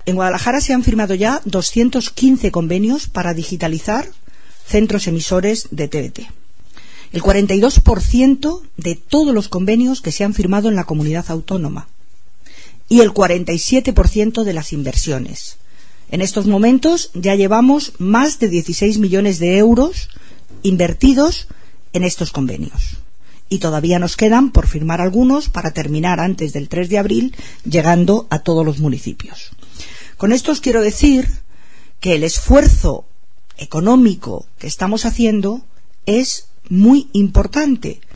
En Guadalajara se han firmado ya 215 convenios para digitalizar centros emisores de TDT. El 42% de todos los convenios que se han firmado en la comunidad autónoma y el 47% de las inversiones. En estos momentos ya llevamos más de 16 millones de euros invertidos en estos convenios. Y todavía nos quedan por firmar algunos para terminar antes del 3 de abril, llegando a todos los municipios. Con esto os quiero decir que el esfuerzo económico que estamos haciendo es muy importante,